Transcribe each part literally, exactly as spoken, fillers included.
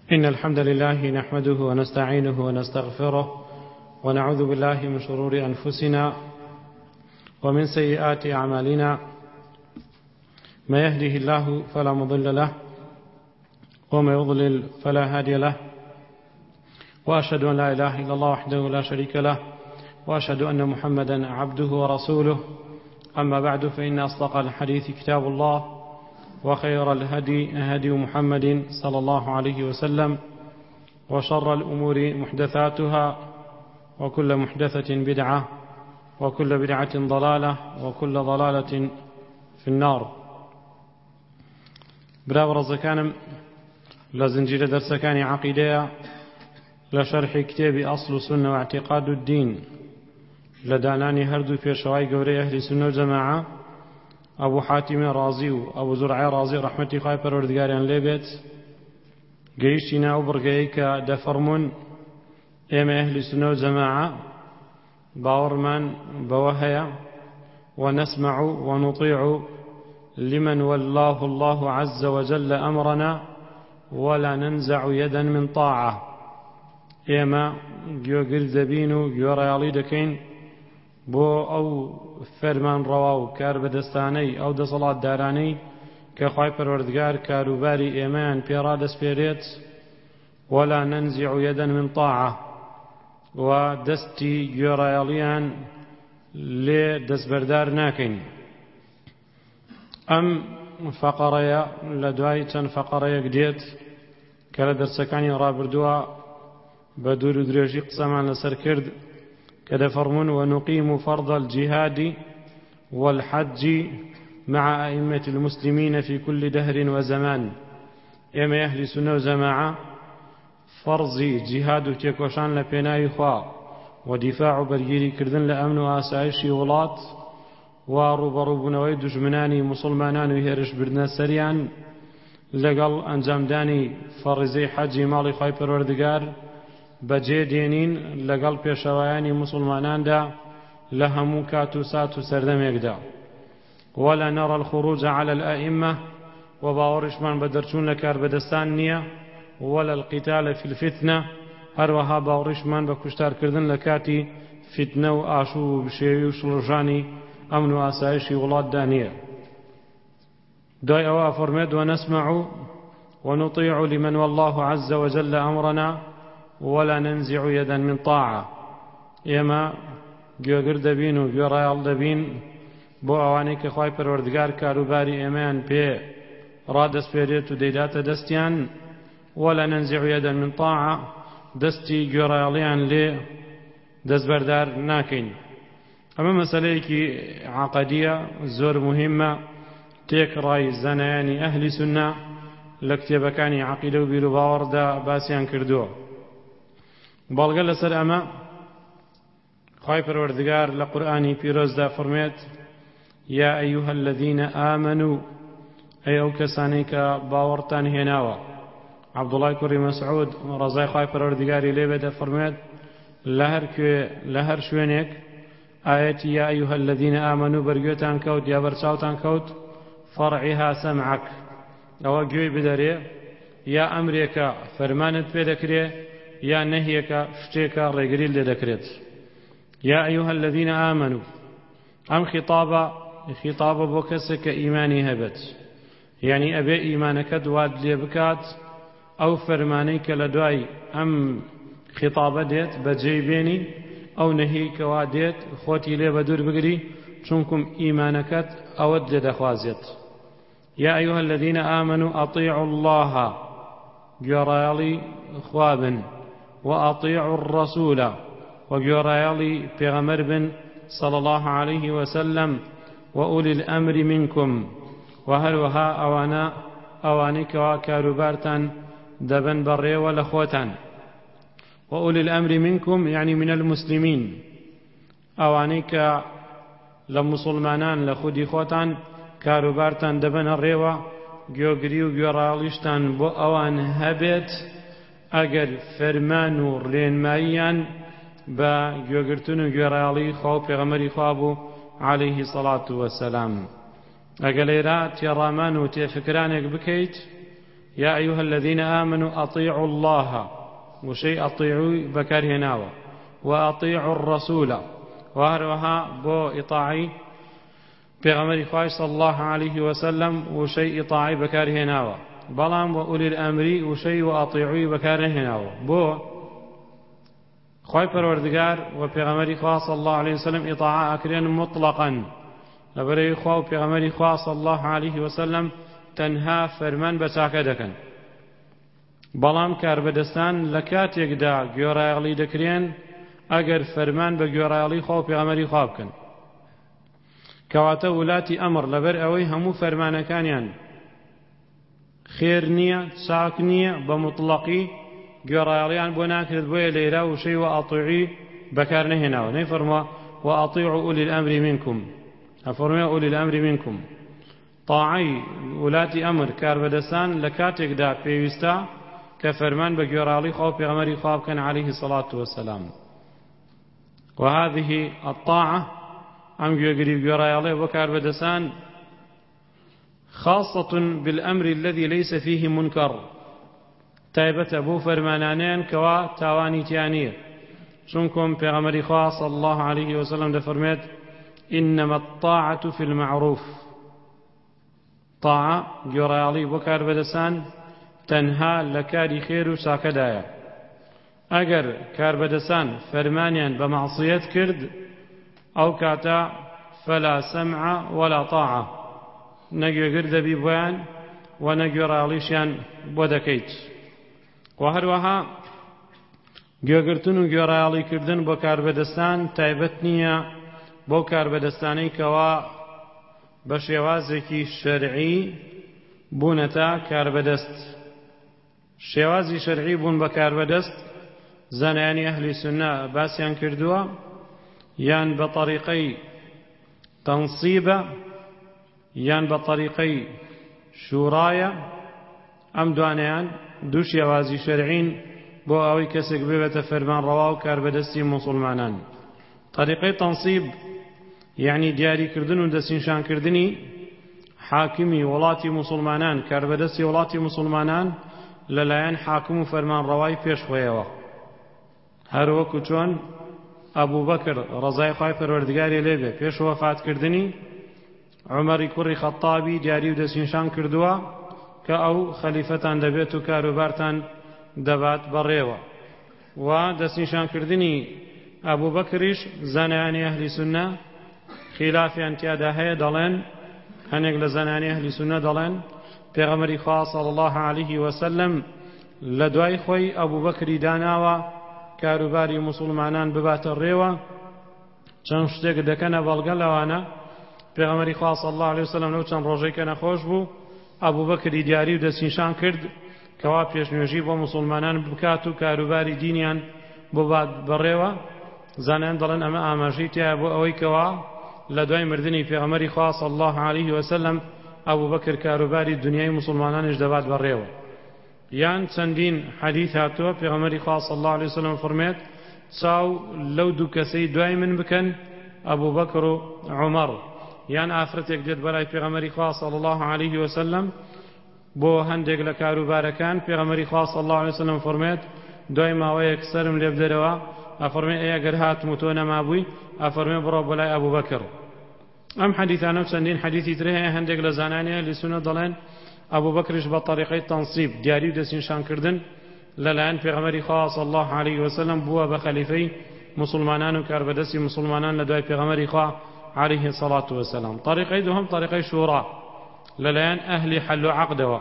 إن الحمد لله نحمده ونستعينه ونستغفره ونعوذ بالله من شرور أنفسنا ومن سيئات أعمالنا. ما يهده الله فلا مضل له وما يضلل فلا هادي له، وأشهد أن لا إله إلا الله وحده لا شريك له، وأشهد أن محمدا عبده ورسوله. أما بعد، فإن أصدق الحديث كتاب الله، وخير الهدي هدي محمد صلى الله عليه وسلم، وشر الأمور محدثاتها، وكل محدثة بدعة، وكل بدعة ضلالة، وكل ضلالة في النار. برا ورزكانم لزنجير درسكاني عقيدة لشرح كتاب أصل السنة واعتقاد الدين لداناني هردو في شواي قوري أهل السنة والجماعة أبو حاتم رازي وأبو زرع رازي رحمتي خواهي پروردگاريان ليبت قيشتنا وبرقائك دفرمون إما أهل السنة والجماعة باورمان بوهيا ونسمع ونطيع لمن والله الله عز وجل أمرنا ولا ننزع يدا من طاعة. إما جو قرزبينو جو ريالي دكين بو أو فرمان رواو كار بدستاني أو دصلاة داراني كخواي پروردگار كاروباري إيمان بيرادس بيريت ولا ننزع يدا من طاعة، ودستي جو رياليان لدس بردار ناكين. أم فقرية لدوايتن فقرية قديت كلا درسكاني رابردوا بدور دريجي قسمان لسر كرد كذا فرمون ونقيم فرض الجهاد والحج مع أئمة المسلمين في كل دهر وزمان. إما أهل سنة وجماعة فرضي جهاد تيكوشان لبناي خوا ودفاع بريري كردن لأمن وآسائش ولات وروبروبنوي دجمناني مسلمانان وهرش بردنا سريعا لقل أنجام داني فرزي حجي مالي خواي پروردگار بەجێ دێنین لەگەڵ پێشەوایانی مسلماناندا لە هەموو کات و سات و سەردەمێکدا. ولا نرى الخروج على الأئمة وباورشمان بدرچون لكار بدستان نییە، ولا القتال في الفتنة هەروەها باورشمان بە کوشتارکردن لە کاتی فتنە و ئاشوو و بشێوی و شڵژانی ئەمن و ئاسایشی وڵاتدا نییە. دوای ئەوە فەرمێت ونسمع ونطيع لمن والله عز وجل أمرنا ولا ننزع يدا من طاعة. إما جوگر دبين و جورایال دبين بو اوانی که خواهی پروردگار کاروباری ایمان پی رادس پیریت و دیدات دستیان ولا ننزع يدا من طاعة دستی جورایالیان لی دست بردار ناکین. اما مسئله کی عقدیه زور مهمه تیک رای زنیانی اهل سنة لکتبکانی عقیده و بیرو باور دا باسیان کردو. بەڵگە لەسەر ئەمە خوای پەروەردگار لە قورئانی پیرۆزدا فەرمێت یا ئەیوهە الەذینە ئامەنوو، ئەی ئەو کەسانەی کە باوەڕتان هێناوە. عەبدوڵای کوڕی مەسعود ڕەزای خوای پەروەردگاری لێبێ دەفەرمێت لە هەر کوێ لە هەر شوێنێک ئایەتی یا ئەیوهە الەذینە ئامەنوو بەرگوێتان کەوت یا بەرچاوتان کەوت فەرعیها سەمعەک، ئەوە گوێی بدەرێ یا ئەمرێکە فەرمانت پێ دەکرێ یا نهیەکە شتێکە ڕێگریل لێ دەکرێت. یا ئەیوهە الەذینە ئامەنوو، ئەم خیتابە خیتابە بۆ کەسێک کە ئیمانی هەبێت، یعنی ئەبێ ئیمانەکەت واد لێ بکات ئەو فەرمانەی کە لە دوای ئەم خیتابە دێت بەجێی بێنی، ئەو نەهی کەوا دێت خۆتی لێ بە دوور بگری، چونکم ئیمانەکەت ئەوەت لێ دەخوازێت. یا ئەیوهە الەذینە ئامەنوو ئەطیعوا الله، گوێڕایەڵی خوا بن، وأطيعوا الرسول وجريالي پیغمبر بن صلى الله عليه وسلم، وأولي الأمر منكم، وهروها أوانا أوانيك وكاروبارتان دبن بري ولخوتان. وأولي الأمر منكم يعني من المسلمين، أوانيك لمسلمانان لخودي خوتان كاروبارتان دبن الريوة گوگری و گوێڕاڵیشتان بۆ ئەوان هەبێت ئەگەر فەرمان و ڕێنماییان بە گوێگرتن و گوێڕاڵی خوا و پێغەمبەری خوا بوو عەلەیهی سەڵات وەسەلام. ئەگە لێرە تێڕامان و تێفکرانێک بکەیت يا أيها الذين آمنوا أطيعوا الله وشيء أطيعوا بكاره ناوى وأطيعوا الرسول وهروها بو إطاعي بغمر خواهي صلى الله عليه وسلم وشيء إطاعي بكاره ناوى بلام وأولي الأمر وشيء وأطيعوا بكاره ناوى بو خواهي پروردگار وبغمر خواهي صلى الله عليه وسلم إطاعة أكرين مطلقا لبري خواهي وبغمر خواهي صلى الله عليه وسلم تنها فرمان بچاکە دەکەن بەڵام کاربەدەستان لە کاتێکدا گوێڕایەڵی دەکرێن ئەگەر فەرمان بە گوێڕایەڵی خوا و پێغەمبەری خوا بکەن کەواتە ولاتی ئەمر لەبەر ئەوەی هەموو فەرمانەکانیان خێر نییە چاک نییە بە مطلقی گوێڕایەڵیان بۆ ناکرێت بۆیە لێرە وشەی و ئەطیعی بەکار نەهێناوە نەیفەرمووە وأطيعوا أولي الأمر منكم أفرمي أولي الأمر منكم طاعي ولاتي أمر كاربدسان لكاتك دا بيوستا كفرمان بجورالي خوف بغمري خوف كان عليه الصلاة والسلام وهذه الطاعة أم يقريب جورالي وكاربدسان خاصة بالأمر الذي ليس فيه منكر تايبة أبو فرمانانين كوا تاواني تيانية شنكم بغمري خوف صلى الله عليه وسلم دفرميت إنما الطاعة في المعروف طاعة جورالي وكاربدسان تنها لكاري خير ساكدايا اگر كاربدسان فرمانيا بمعصية كرد او كاتا فلا سمع ولا طاعة نجو قرد بيبوان ونجو راليشان بودكيت وهروها گوگرتن و گورالی کردن با کاربدستان تایبەت نییە بۆ کاربەدەستانەی کەوا بە شێوازێکی شەرعی بوونەتە کاربەدەست شێوازی شەرعی بوون بە کاربەدەست زانایانی ئەهلی سونە باسییان کردووە یان بە طەریقەی تەنسیبە یان بە طەریقەی شوورایە ئەم دوانەیان دوو شێوازی شەرعین بۆ ئەوەی کەسێک ببێتە فەرمانڕەوا و کاربەدەستی موسڵمانان طریقەی تەنسیب یعنی دیاریکردن و دەستنیشانکردنی حاکمی وڵاتی موسڵمانان کاربەدەستی وڵاتی موسڵمانان لەلایەن حاکم و فەرمانڕەوای پێشخۆیەوە هەروەکو چۆن ئەبوو بەکر ڕەزای خوای پەروەردگاری لێبێ پێش وەفاتکردنی عومەری کوڕی خەتابی دیاری و دەستنیشان کردووە کە ئەو خەلیفەتان دەبێت و کاروبارتان دەبات بەڕێوە و دەستنیشانکردنی ئەبوو بەکریش زانایانی ئەهلی سونە خلافیان تیادا هەیە دەڵێن هەنێک لە زانایانی ئەهلی سونە دەڵێن پێغەمبەری خوا صلی الله علیه وسلم لە دوای خۆی ئەبوو بەکری داناوە کاروباری موسڵمانان بباتە ڕێوە چەند شتێک دەکەنە بەڵگە لەوانە پێغەمبەری خوا صلی الله علیه وسلم لەو چەند ڕۆژەی کە نەخۆش بوو ئەبوو بەکری دیاری و دەستنیشان کرد کەوا پێشنوێژی بۆ موسڵمانان بکات و کاروباری دینیان ببات بەڕێوە زانایان دەڵێن ئەمە ئاماژەی تایە بۆ ئەوەی کەوا لە دوای مردنی پێغەمبەری خوا صلی الله علیه وسلم ئەبوو بەکر کاروباری دنیای موسڵمانانیش دەبات بەڕێوە یان چەندین حەدیث هاتووە پێغەمبەری خوا صلی الله علیه وسلم فەرمێت چاو لەو دوو کەسەی دوای من بکەن ئەبوو بەکر و عومەر یان ئافرەتێک دێت بەلای پێغەمبەری خوا صلی الله علیه وسلم بۆ هەندێک لە کاروبارەکان پێغەمبەری خوا صلی الله علیه وسلم فەرمێت دوای ماوەیەک سەرم لێ بدەرەوە ئەفەرمێ ئەگەر هاتم و تۆ نەمابووی ئەفەرمێ بڕۆ بەلای ئەبوو بەکر ئەم حەدیثانە و چەندین حەدیثی تر هەیە هەندێک لە زانایانی ئەهلی سونە دەڵێن ئەبوو بەکریش بە طەریقەی تەنسیب دیاری و دەستنیشانکردن لەلایەن پێغەمبەری خوا صلی الله علیه وسلم بووە بە خەلیفەی موسڵمانان و کاربەدەستی موسڵمانان لە دوای پێغەمبەری خوا عليه الصلاة والسلام طريقي دوهم طريقي شورى للان أهل حل عقدوا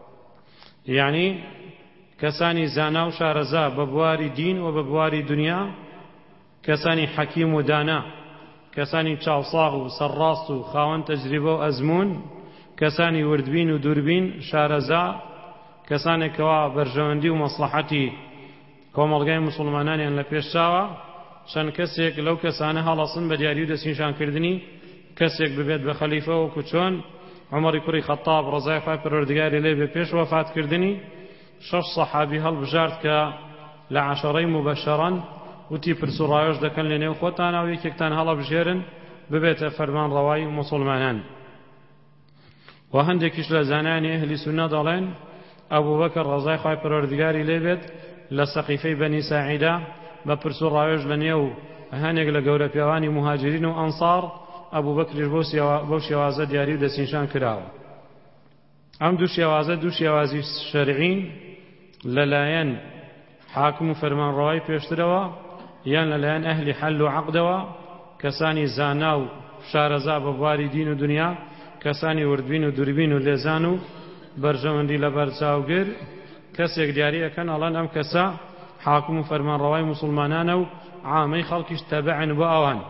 يعني كساني زانا وشارزا ببواري دين وببواري دنيا كساني حكيم ودانا كساني تشاوصاغ وسراس وخاون تجربة وأزمون كساني وردبين ودوربين شارزا كساني كوا برجواندي ومصلحتي كومالغاي مسلمانان يعني لبيشاوا شان کەسێک لەو کەسانە هەڵەسن بە دیاری و دەستنیشانکردنی کەسێک ببێت بە خەلیفە وەکو چۆن عومەری کوڕی خەتاب ڕەزای خوای پەروەردگاری لێ بێ پێش وەفاتکردنی شەش سەحابی هەڵبژارد کە لە عەشەرەی مبەشەرەن وتی پرس و ڕایۆژ دەکەن لە نێو خۆتانە و یەکێکتان هەڵەبژێرن ببێتە فەرمانڕەوای موسڵمانان و هەندێکیش لە زانایانی ئەهلی سونە دەڵێن ئەبوو بەکر ڕەزای خوای پەروەردگاری لێ بێت لە سەقیفەی بەنی ساعیدا بە پرس و ڕاوێژ لە نێو هەنێک لە گەورە پیاوانی مهاجرین و ئەنسار ئەبوو بەکریش بۆ شێوازە دیاری و دەستنیشان کراوە. ئەم دوو شێوازە دوو شێوازی شەرعین لەلایەن حاکم و فەرمانڕەوای پێشترەوە یان لەلایەن ئەهلی حەل و عەقدەوە کەسانی زانا و شارەزا بە بواری دین و دنیا، کەسانی وردبین و دووربین و لێزان و بەرژەوەندی لە بەرچاوگر کەسێک دیاری ئەکەن ئەڵێن ئەم کەسە حاکم و فەرمانڕەوای موسڵمانانە و عامەی خەڵکیش تەبەعن بۆ ئەوان.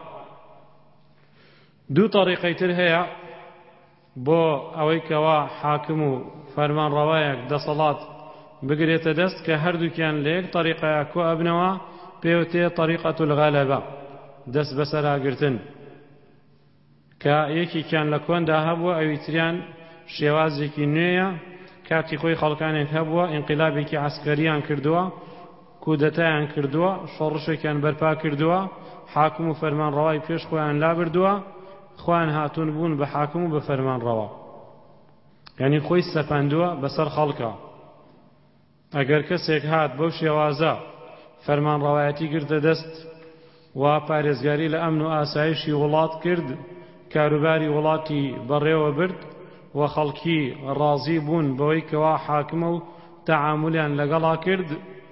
دوو طریقەی تر هەیە بۆ ئەوەی کەوا حاکم و فەرمانڕەوایەک دەسەڵات بگرێتە دەست کە هەردووکیان لە یەک طریقەیە کۆ ئەبنەوە پێوتێ طریقەت الغەلەبە، دەست بەسەراگرتن، کە یەکێکیان لە کۆندا هەبووە ئەوی تریان شێوازێکی نوێیە کاتی خۆی خەڵکانێک هەبووە ئینقیلابێکی عەسکەریان کردووە، کودەتایان کردووە، شۆڕشێکیان بەرپا کردووە، حاکم و فەرمانڕەوای پێش خۆیان لابردووە، خۆیان هاتوون بوون بە حاکم و بە فەرمانڕەوا، یعنی خۆی سەپاندووە بەسەر خەڵکە. ئەگەر کەسێک هات بەو شێوازە فەرمانڕەوایەتی گرتە دەست و پارێزگاری لە ئەمن و ئاسایشی وڵات کرد، کاروباری وڵاتی بەڕێوە برد و خەڵکی ڕازی بوون بەوەی کەوا حاکمە و تەعاملیان لەگەڵا کرد،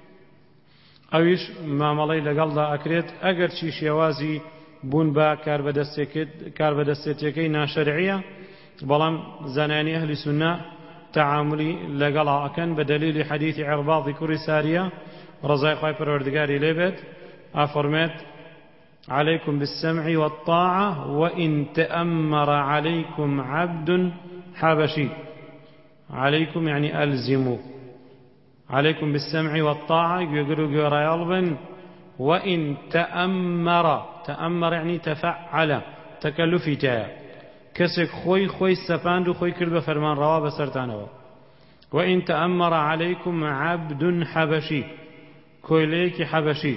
ئەویش مامەڵەی لەگەڵدا ئەکرێت ئەگەر چی شێوازی بوون بە کاربەدەستێتەکەی ناشەرعیە، بەڵام زانایانی ئەهلی سونە تەعاملی لەگەڵا ئەکەن بە دەلیلی حەدیثی عێرباضی کوڕی ساریە ڕەزای خوای پەروەردگاری لێ بێت ئافەرمێت عليكم بالسمع والطاعة وإن تأمر عليكم عبد حبشي. عليكم يعني ألزموا، عليكم بالسمع والطاعة يقولوا قريالبا، وإن تأمر، تأمر يعني تفعل، تكلفي جاء كسك خوي خوي سفاند خوي كرب فرمان روا بسرتانوا. وإن تأمر عليكم عبد حبشي، كويليك حبشي،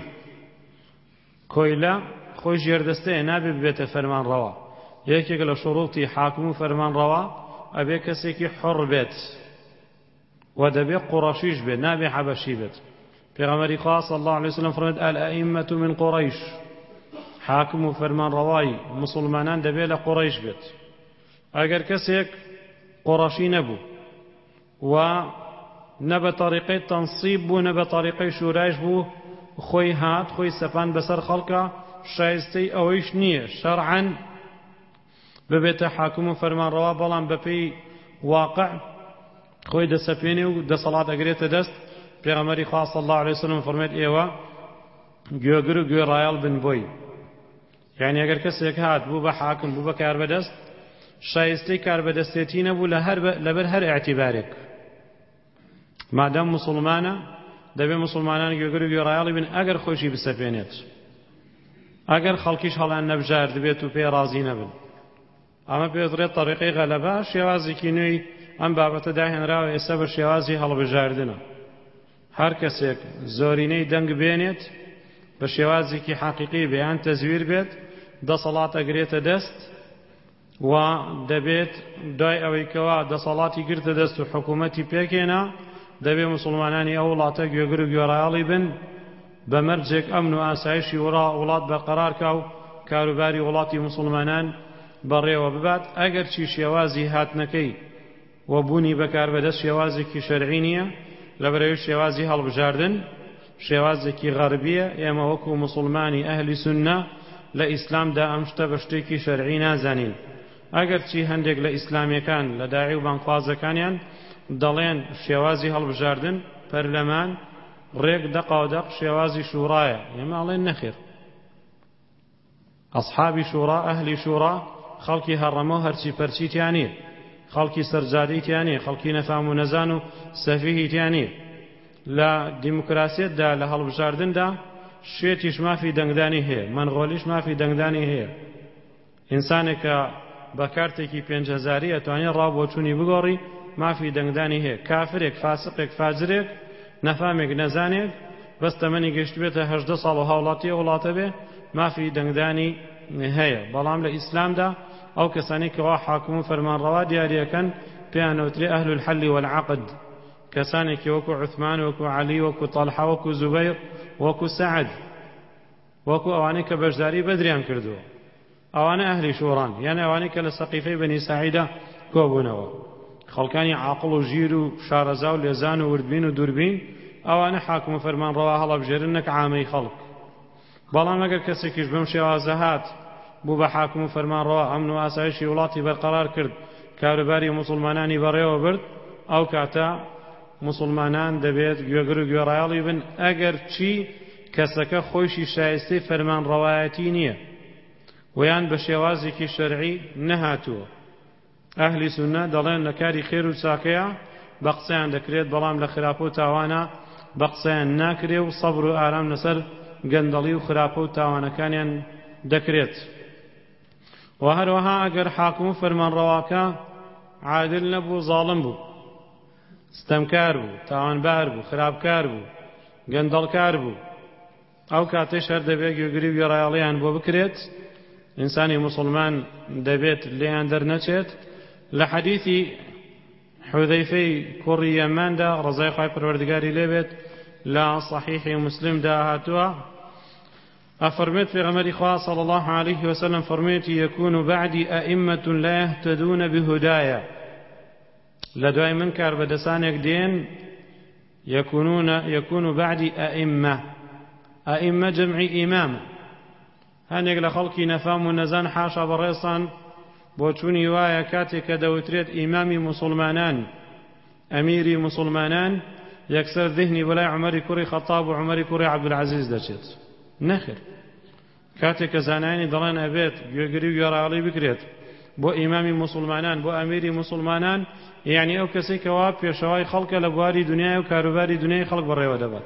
كويلا خوي جردسته نابي ببيت فرمان روا، يكيك لشروطي حاكم فرمان روا أبي كسك حر بيت ودبي قرشيش بيت نابي حبشي بيت. پیغمبری خاص صلی الله علیه وسلم فرمود الائمة من قریش، حاکم و فرمان رواي مسلمانان دبي لقريش بيت. اگر کسیک قرشی نبو و نبا طریقی تنصیب بو نبا طریقی شورایش بو خوی هات خوی سپان بسر خلقا شایستی اویش نیه شرعا ببیت حاکم و فرمان روا بلان بپی واقع خوی دا سپینی و دا صلاة اگریت دست. پیغمبری خاص صلی الله علیه وسلم فرمید ایوا گوگر و گوی رایال بن بوی، یعنی اگر کسی یک هات بو با حاکم بو با کار بدست شایستی کار بدستیتی نبو لبر هر اعتبارک، مادام مسلمانه دبی مسلمانان گوگر و گوی رایال بن اگر خوشی بسپینید، اگر خلقیش هلان نبجار دبیتو پی رازی نبن. اما پیدرێت طریقی غەلەبە شێوازێکی نوێی ئەم بابەتە داهێنراوە ئێستا بە شێوازی هەڵبژاردنە. هەر کەسێک زۆرینەی دەنگ بێنێت بە شێوازێکی حەقیقی بەیان تەزویر بێت دەسەڵات ئەگرێتە دەست و دەبێت دوای ئەوەی کەوا دەسەڵاتی گرتە دەست و حکوومەتی پێکێنا دەبێت موسڵمانانی ئەو وڵاتە گوێگر و گوێڕایاڵی بن بە مەرجێک ئەمن و ئاسایشی وڵات بەرقەرار کا و کاروباری وڵاتی موسڵمانان بەڕێوە ببات. ئەگەر چی شێوازی هاتنەکەی و بوونی بەکاربەدەست شێوازێکی شەرعی نییە لەبەرەوەی شێوازی هەڵبژاردن شێوازێکی غەربیە، ئێمە وەکو موسڵمانی ئەهلی سونە لە ئیسلامدا ئەم شتە بە شتێکی شەرعی نازانین. ئەگەر چی هەندێک لە ئیسلامیەکان لە داعی و بانخوازەکانیان دەڵێن شێوازی هەڵبژاردن پەرلەمان ڕێک دەقاودەق شێوازی شوڕایە، ئێمە ئەڵێن نەخێر. ئەصحابی شوڕا ئەهلی شوڕا خەڵکی هەڕەمە و هەرچی پەرچیتیانێ، خەڵکی سەرجادەیتیانێ، خەڵکی نەفام و نەزان و سەفیهیتیانێ. لە دیموکراسیەتدا لە هەڵبژاردندا شێتیش مافی دەنگدانی هەیە، مەنغۆلیش مافی دەنگدانی هەیە. ئینسانێک کە بە کارتێکی پێنج هەزاری ئەتوانێت ڕابۆچوونی بگۆڕی مافی دەنگدانی هەیە. کافرێک فاسقێک فاجرێک نەفامێک نەزانێک بەس تەمەنی گەشت بێتە هەژدە ساڵ و هاوڵاتی وڵاتە بێ مافی دەنگدانی هەیە. بەڵام لە ئیسلامدا ئەو کەسانی کەوا حاکم و فەرمانڕەوا دیاریەکەن پێیانەوترێ ئەهل الحەل والعەقد، کەسانێکی وەکو عوثمان وەکو عەلی وەکو تەڵحە وەکو زوبەیر وەکو سەعد وەکو ئەوانەی کە بەشداری بەدریان کردووە ئەوانە ئەهلی شوڕان یانە ئەوانەی کە لە سەقیفەی بەنی ساعیدە کۆبوونەوە خەڵکانی عاقڵ و ژیر و شارەزا و لێزان و وردبین و دووربین ئەوانە حاکم و فەرمانڕەوا هەڵەبژێرن نەک عامەی خەڵک بەڵام ئەگەر کەسێکیش بەم شێوازە هات بوو بە حاکم و فەرمانڕەوا ئەمن و ئاسایشی وڵاتی بەرقەرار کرد کاروباری موسڵمانانی بەڕێوە برد ئەو کاتە موسڵمانان دەبێت گوێگر و گوێڕایەڵی بن ئەگەر چی کەسەکە خۆیشی شایستەی فەرمانڕەوایەتی نییە ویان بە شێوازێکی شەرعی نەهاتووە ئەهلی سوننە دەڵێن لە کاری خێر و چاکەیە بە قسەیان دەکرێت بەڵام لە خراپە و تاوانە بە قسەیان ناکرێ و سەبر و ئارام لەسەر گەندەڵی و خراپە و تاوانەکانیان دەکرێت و هەروەها ئەگەر حاکم و فەرمانڕەواکە عادل نەبوو زاڵم بوو ستەمکار بوو تاوانبار بوو خراپکار بوو گەندەڵکار بوو ئەو کاتەش هەر دەبێت گوێگری و گوێڕایەڵیان بۆ بکرێت ئینسانی موسڵمان دەبێت لێیان دەرنەچێت لە حەدیثی حوذەیفەی کوڕی یەماندا ڕزای خوای پەروەردگاری لێبێت لە صحیحی مسلمدا هاتووە أفرميت في غمر خواه صلى الله عليه وسلم فرميت يكون بعدي أئمة لا يهتدون بهدايا لدواء منكر بدسانك دين يكونون يكون بعدي أئمة أئمة جمع إمام هنيك لخلقي نفام ونزان حاشا بريصان بوچوني وايا كاتك دوتريت إمامي مسلمانان أميري مسلمانان يكسر ذهني ولا عمري كوري خطاب وعمري كوري عبد العزيز دشت نخر کاتێک کە زانایانی دەڵێن ئەبێت گوێگری و گوێڕایەڵی بکرێت بۆ ئیمامی موسڵمانان بۆ ئەمیری موسڵمانان یعنی ئەو کەسێک کەوا پێشەوای خەڵکە لە بواری دنیای و کاروباری دنیای خەڵک بەڕێوە دەبات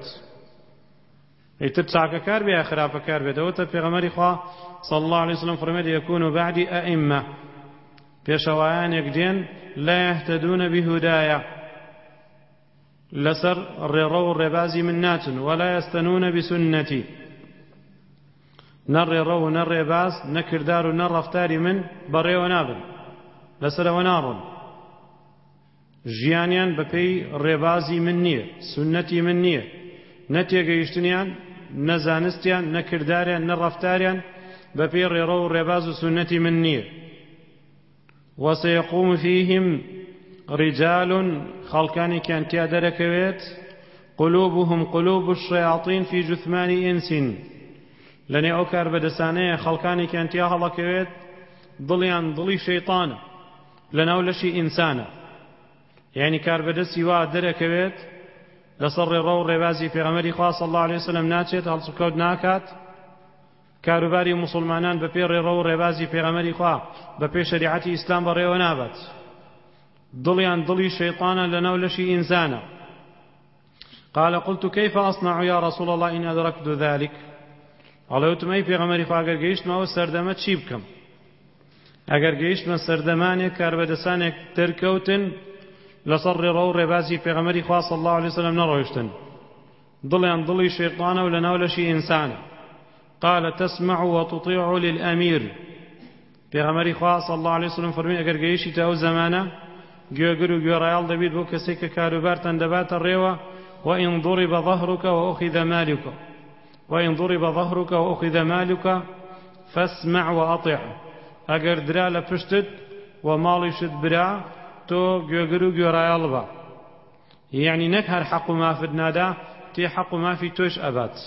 ئیتر چاکەکار بێ یا خراپەکار بێت ئەوەتە پێغەمبەری خوا صلی الله عليه وسلم فەرمێت یەکون بعدی ئەئیمە پێشەوایانێک دێن لا يهتدون بهدايا لەسەر ڕێڕە و ڕێبازی من ناچن ولا يستنون بسنتي نەڕێڕە و نەڕێباز نەکردار و نەڕەفتاری من بەڕێوە نابن لەسەرەوە ناڕۆن ژیانیان بەپێی ڕێبازی من نییە سنەتی من نییە نەتێگەیشتنیان نەزانستیان نەکرداریان نەڕەفتاریان بەپێی ڕێڕە و ڕێباز و سنەتی من نییە وسيقوم فيهم رجال خلقاني كان تيادركويت قلوبهم قلوب الشياطين في جثمان إنس لەنێ ئەو کار بەدەسانەیە خەڵکانێکیان تیا هەڵەکەوێت دڵیان دڵی شەیطانە لەناو لەشی ئینسانە یعنی کار بەدەستی وا دەرەکەوێت لەسەر ڕێڕە و ڕێبازی پێغەمبەری خوا صلی الله عليه وسلم ناچێت هەڵسوکەوت ناکات کاروباری موسڵمانان بەپێ ڕێڕە و ڕێبازی پێغەمبەری خوا بەپێ شەریعەتی ئیسلام بەڕێوە نابات دڵیان دڵی شەیطانە لەناو لەشی ئینسانە قال قلت كيف أصنع يا رسول الله إن أدركت ذلك ئەڵێوتم ئەی پێغەمبەری خوا ئەگەر گەیشتمەوە سەردەمە چی بکەم ئەگەر گەیشتمە سەردەمانێک کاربەدەسانێک دەرکەوتن لەسەر ڕێڕە و ڕێبازی پێغەمبەری خوا صلی الله عليه وسلم نەڕۆیشتن دڵیان دڵی شەیطانە و لەناو لەشی ئینسانە قال تسمع وتطيع للأمير پێغەمبەری خوا صلی الله عليه وسلم فەرمی ئەگەر گەیشتیتە ئەو زەمانە گوێگر و گوێڕایەڵ دەبیت بۆ کەسێک کە کاروبارتان دەباتە ڕێوە وإن ضرب ظهرك وأخذ مالك وإن ضرب ظهرك وأخذ مالك فاسمع وأطع أجر درا لپشتت ومالي شد برا تو گوگرو گورايال با يعني نكهر حق ما في النادا تي حق ما في توش أبات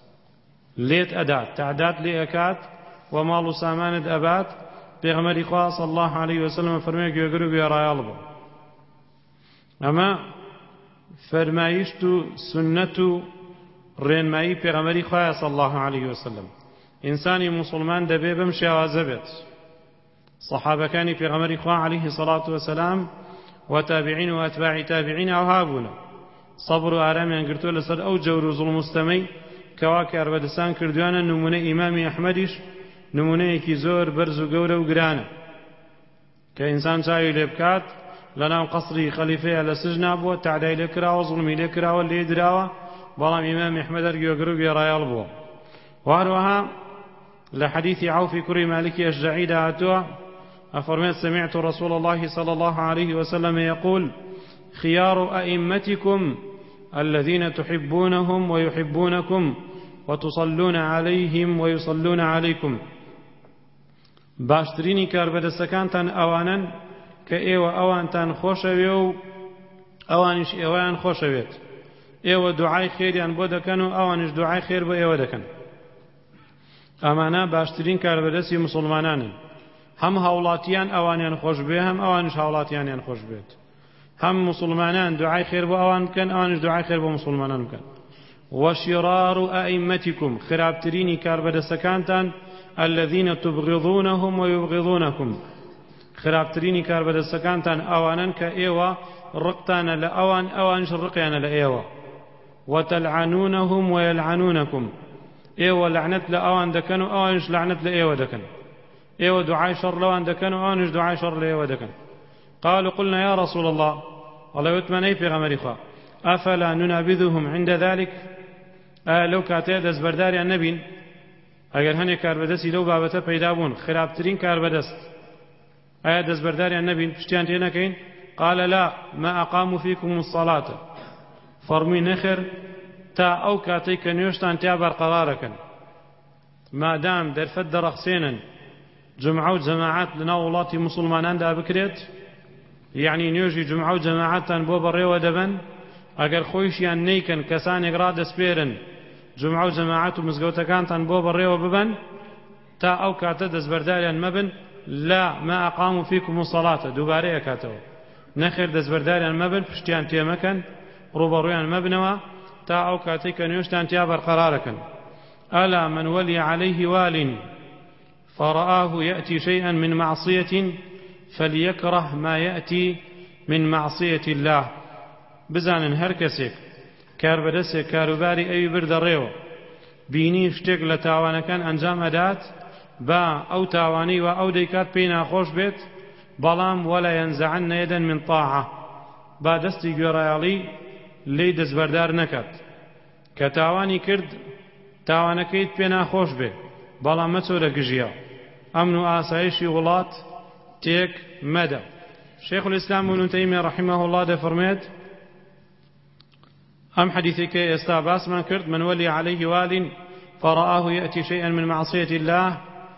ليت أدات تعداد لأكات ومال ساماند أبات بيغمري خواه صلى الله عليه وسلم فرمي گوگرو گورايال با أما فرمايشتو سنتو ڕێنمایی پێغەمبەری خوایە صلی الله عليه وسلم ئینسانی موسڵمان دەبێ بەم شێوازە بێت سەحابەکانی پێغەمبەری خوا عليه الصلاة والسلام و تابعین و ئەتباعی تابعین ئەوها بوونە سەبر و ئارامیان گرتووە لەسەر ئەو جەور و زوڵمستەمەی کەوا کاربەدەسان کردوانە نمونە ئیمامی ئەحمەدیش نمونەیەکی زۆر بەرز و گەورە و گرانە کە ئینسان چاوی لێ بکات لەناو قەسری خەلیفەیە لە سژنا بووە تعدای لێ کراوە زوڵمی لێ کراوە لێ دراوە بەڵام ئیمام ئەحمەد گوێگر و گوێڕایەڵ بووە وهروەها لە حەدیثی عوفی کوڕی مالکی ئەشجەعیدا هاتووە أفرميت سمعت رسول الله صلى الله عليه وسلم يقول خيار أئمتكم الذين تحبونهم ويحبونكم وتصلون عليهم ويصلون عليكم. باشتريني كاربدسكانتان أوانن كإيوة أوانتان خوشويو أوانش إيوان خوشويت ئێوە دوعای خێریان بۆ دەکەن و ئەوانش دوعای خێر بۆ ئێوە دەکەن. ئەمانە باشترین کاربەدەستی مسلمانانن. هەم هاوڵاتیان ئەوانیان خۆش بێ، هەم ئەوانش هاوڵاتیانیان خۆش بێت. هەم مسلمانان دوعای خێر بۆ ئەوان بکەن، ئەوانش دوعای خێر بۆ مسلمانان بکەن. وشرار ئەئیمەتیکم، خراپترینی کاربەدەستەکانتان الذين تبغضونهم ويبغضونكم، خراپترینی کاربەدەستەکانتان ئەوانن کە ئێوە ڕقتانە لە ئەوان، ئەوانش ڕقیانە لە ئێوە. وتلعنونهم ويلعنونكم، ئێوە لعنت لە ئەوان دەکەن و ئەوانش لعنت لە ئێوە دەکەن. ئێوە دوعای شەڕ لەوان دەکەن و ئەوانش دوعای شەڕ لە ئێوە دەکەن. قالوا قلنا يا رسول الله، وڵێ وتمان ئەی پێغەمبەری خوا، ئەفەلا ننابذهم عند ذلك، ئایا لەو کاتەیە دەستبەرداریان نەبین؟ ئەگەر هەنێک کاربەدەستی لەو بابەتە پەیدا بوون، خراپترین کاربەدەست، ئایا دەستبەرداریان نەبین پشتیان تێ نەکەین؟ قال لا ما أقاموا فيكم الصلاة، فەرمووی نەخێر تا ئەو کاتەی کە نوێشتان تیا بەرقەرارەکەن، مادام دەرفەت دەڕەخسێنن جمعە و جەماعەت لەناو وڵاتی موسڵماناندا بکرێت، یعنی نوێژی جمعە و جەماعەتتان بۆ بەڕێوە دەبەن، ئەگەر خۆیشیان نەیکەن کەسانێک ڕادەسپێرن جمعە و جەماعەت و مزگەوتەکانتان بۆ بەڕێوە ببەن، تا ئەو کاتە دەستبەرداریان مەبن. لا ما أقاموا فيكم الصلاة، دووبارەیە ئەکاتەوە، نەخێر دەستبەرداریان مەبن، پشتیان تێمەکەن، ڕوبەڕوویان مەبنەوە تا ئەو کاتەی کە نوێشتان تیا بەرقەرارەکەن. ألا من ولي عليه وال فرآه يأتي شيئا من معصية فليكره ما يأتي من معصية الله، بزانن هەر کەسێک کاربەدەستێک کاروباری ئەوی بردەڕێوە، بینی شتێک لە تاوانەکان ئەنجام ئەدات، با ئەو تاوانەی و ئەو دەیکات پێی ناخۆش بێت، بەڵام ولا ينزعن يدا من طاعة، با دەستی گوێڕایەڵی لێی دەستبەردار نەکات. کە تاوانی کرد تاوانەکەیت پێ ناخۆش بێ، بەڵام مەچۆ لە گژیا، ئەمن و ئاسایشی وڵات تێک مەدە. شيخ الإسلام ابن تيمية رحمه الله دەفەرمێت أم حديثك يستاباس من كرد من ولي عليه وال فرآه يأتي شيئا من معصية الله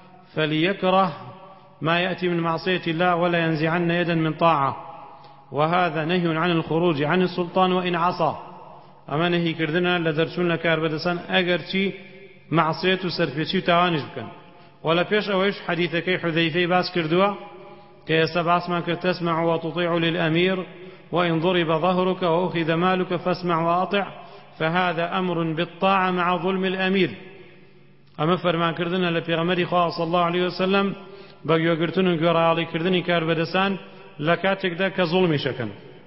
فليكره ما يأتي من معصية الله ولا ينزعن يدا من طاعة، وهذا نهي عن الخروج عن السلطان وإن عصى. أما نهي كردنا لدرسون لكار بدسان أجر شي معصية سرفيشي تاوانش بكن. ولا فيش أويش حديثك حذيفي باس كردوا كي يستبعث ما كرد تسمع وتطيع للأمير وإن ضرب ظهرك وأخذ مالك فاسمع وأطع، فهذا أمر بالطاعة مع ظلم الأمير. أما فرمان كردنا لبيغمري خواه صلى الله عليه وسلم بقيو قرتنو قرالي كردني كار بدسان لكاتك دا كظلمي شكن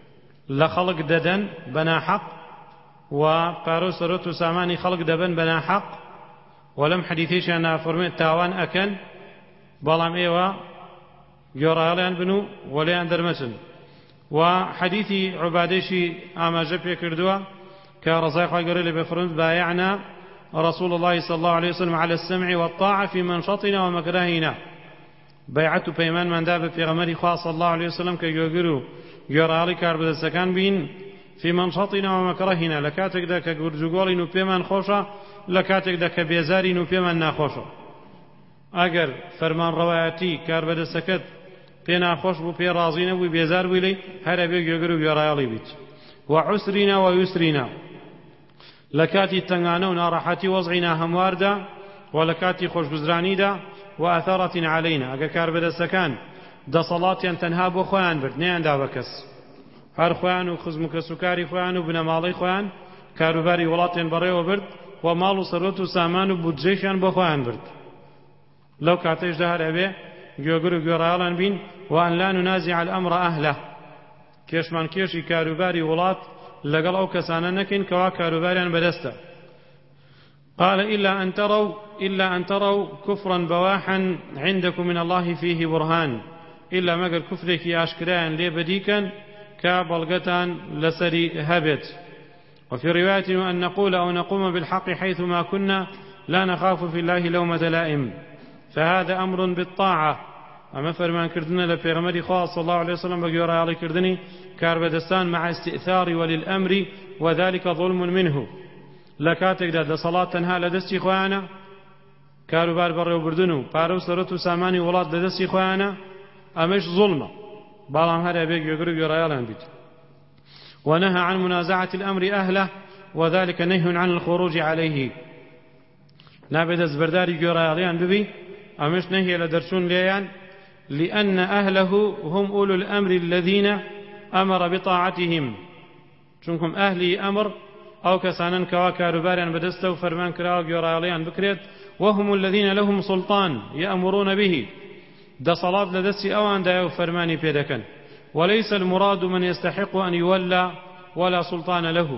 لخلق ددن بنا حق، وقارو سروت ساماني خلق دبن بنا حق، ولم حديثيش أنا فرميت تاوان أكن بلام إيوا قراليان بنو وليان درمسن. وحديثي عباديشي آما جبه كردوا كرزاق قريل بفرمت بايعنا رسول الله صلى الله عليه وسلم على السمع والطاعة في منشطنا ومكرهنا، بيعت بيمان من داب في غمري خاص صلى الله عليه وسلم كي يقولوا يرالي كاربد السكان بين في منشطنا ومكرهنا، لكاتك دا كجورجوغولي نو بيمان خوشا، لكاتك دا كبيزاري نو بيمان ناخوشا. اگر فرمان روایتی کاربد السكت پێنا خۆش بوو، پێ ڕازی نەبووی، بێزار بووی لێی، هەرە بێ گوێگر و گوێڕایەڵی بیت. وعسرینا ویسرینا، لە کاتی تەنگانە و ناڕەحەتی وەزعینا هەمواردا و لە کاتی خۆشگوزرانیدا، وئەثەرەتین عەلەینا، ئەگە کاربەدەستەکان دەسەڵاتیان تەنها بۆ خۆیان برد، نەیاندا بە کەس، هەر خۆیان و خزم و کەسوکاری خۆیان و بنەماڵەی خۆیان کاروباری وڵاتیان بەڕێوە برد، و ماڵ و سەرۆت و سامان و بودجەیشیان بۆ خۆیان برد. لەو کاتەیشدا هەر ئەبێ گوێگر و گوێڕایەڵان بین. وأن لا ننازع الأمر أهله، كيشمان كيشي كاروباري ولات لقل أو كسانا نكن كوا كاروباريان بدستا. قال إلا أن تروا إلا أن تروا كفرا بواحا عندكم من الله فيه برهان، إلا ما قال كفرك أشكران لي بديكا كابلغتان لسري هبت. وفي رواية أن نقول أو نقوم بالحق حيثما كنا لا نخاف في الله لومة لائم، فهذا أمر بالطاعة ئەمە فەرمانکردنە لە پێغەمبەری خوا صلی الله عليه وسلم بە گوێڕایەڵیکردنی کاربەدەستان مع استئثار ولي الأمر وذلك ظلم منه لە کاتێکدا دەسەڵات تەنها لە دەستی خۆیانە کاروبار بەڕێوەبردن و پارە و سەرەت و سامانی وڵات لە دەستی خۆیانە ئەمەش زوڵمە بەڵام هەر ئەبێ گوێگر و گوێڕایەڵیان بیت ونهى عن منازعة الأمر أهله وذلك نهي عن الخروج عليه نابد الزبرداري گوێڕایەڵیان ببی ئەمەش نهي لدرسون ليان لأن أهله هم أولو الأمر الذين أمر بطاعتهم چونكم أهلي أمر أو كسانا كوا كاروباريان بدستو فرمان كراو گوێڕایەڵیان بكريت وهم الذين لهم سلطان يأمرون به دا صلاة لدستي أوان دا فرماني بيدكن وليس المراد من يستحق أن يولى ولا سلطان له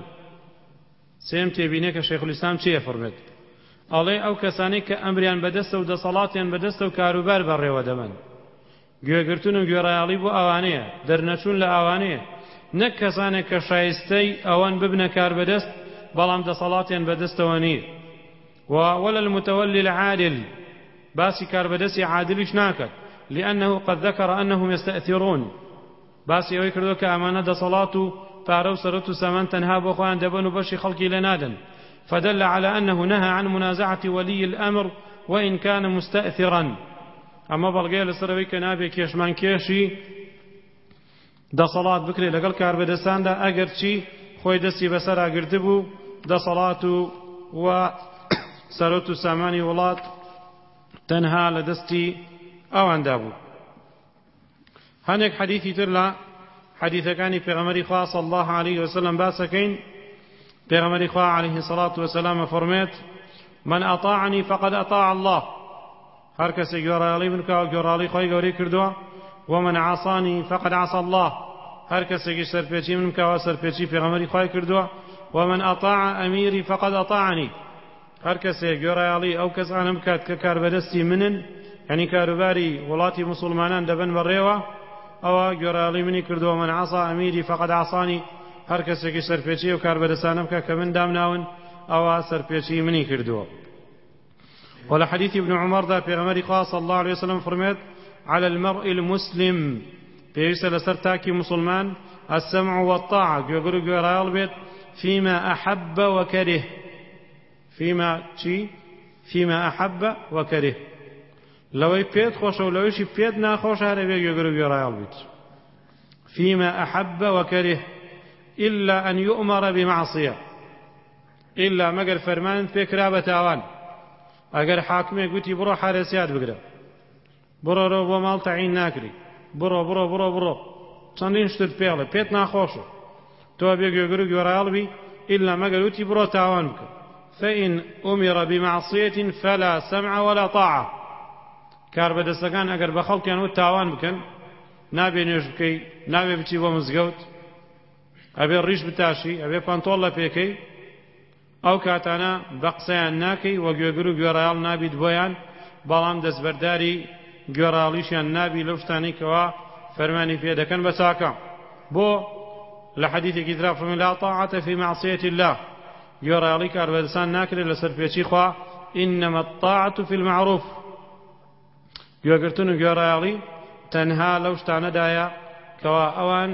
سيمتي بينك شيخ الإسلام چه فرمت ئەڵێ ئەو کەسانەی کە ئەمریان بەدەستە و دەسەڵاتیان بەدەستە و کاروبار بەڕێوە دەبن گوێگرتن و گوێڕایەڵی بۆ ئەوانەیە دەرنەچوون لە ئەوانەیە نەک کەسانێک کە شایستەی ئەوان ببنە کار بەدەست بەڵام دەسەڵاتیان بەدەستەوە نییە ولا المتولي العادل باسی کار بەدەستی عادلیش ناکات لأنه قد ذكر أنهم يستأثرون باسی ئەوەی کردو کە ئەمانە دەسەڵات و پارە و سەرەت و سامان تەنها بۆ خۆیان دەبن و بەشی خەڵکی لێ نادەن فدل على أنه نهى عن منازعة ولي الأمر وإن كان مستأثرا أما بلغي لسروي كنابي كيشمان كيشي دا صلاة بكري لقل كاربدستان دا أقر چي خوي دستي بسر أقردبو دا صلاة و سروت ساماني ولات تنها لدستي أوان دابو هناك حديثي ترلا حديث كان في غمري خاص الله عليه وسلم باسكين پیغمبر خدا علیه الصلاة والسلام فرمایت من اطاعني فقد اطاع الله هر کسی گوێڕایەڵی من کە گوێڕایەڵی خۆی گەورەی کردووە ومن عصاني فقد عصى الله هر کەسێکی سەرپێچی من کەوا سەرپێچی پێغەمبەری خۆی کردووە ومن اطاع اميري فقد اطاعني هر کەسێ گوێڕایەڵی ئەو کەسانە بکات کە کاربەدەستی منن یعنی کاروباری وڵاتی مسلمانان دەبن بەڕێوە ئەوە گوێڕایەڵی منی کردووە من عصى اميري فقد عصاني هر کەسێکی سەرپێچی و کاربەدەستانە بکە کە من دامناون ئەوە سەرپێچی منی کردووە ولا حديث ابن عمر دا پیغمبر خدا صلى الله عليه وسلم فرمت على المرء المسلم پێویستە لەسەر تاکی مسلمان السمع والطاعة گوێگر و گوێڕایەڵ بێت فيما أحب وكره فيما چی فيما أحب وكره لەوەی پێت خۆشە و لەوەیشی پێت ناخۆشە هەرە بێ گوێگر و گوێڕایەڵ بیت فيما أحب وكره إلا أن يؤمر بمعصية إلا مگر فرمان فكرة بتاوان اگر حاکمه گوتی برو حارسیات بگره برو رو بۆ ماڵ تەعین ناکری برو برو برو برو چەندین شتت پێڵێ پێت ناخۆشە تۆ بێ گوێگر و گوێڕایەڵ بی إلا مگر وتی برو تاوان بکە فإن أمر بمعصية فلا سمع ولا طاعة کاربەدەستەکان ئەگەر بە خەڵکیان وت تاوان بکەن نابێ نوێژ بکەی نابێ بچی بۆ مزگەوت ئەبێ ڕیش بتاشی ئەبێ پانتۆڵ لە پێکەی ئەو کاتانە بە قسەیان ناکەی وە گوێگر و گوێڕایەڵ نابیت بۆیان بەڵام دەستبەرداری گوێڕایەڵیشیان نابی لەو شتانەی کەوا فەرمانی پێ دەکەن بە چاکە بۆ لە حەدیثێکی ترا فەرمێ لا طاعة في معصية الله گوێڕایەڵی کاربەدەستان ناکرێت لەسەر پێچی خوا إنما الطاعة في المعروف گوێگرتن و گوێڕایەڵی تەنها لەو شتانەدایە کەوا ئەوان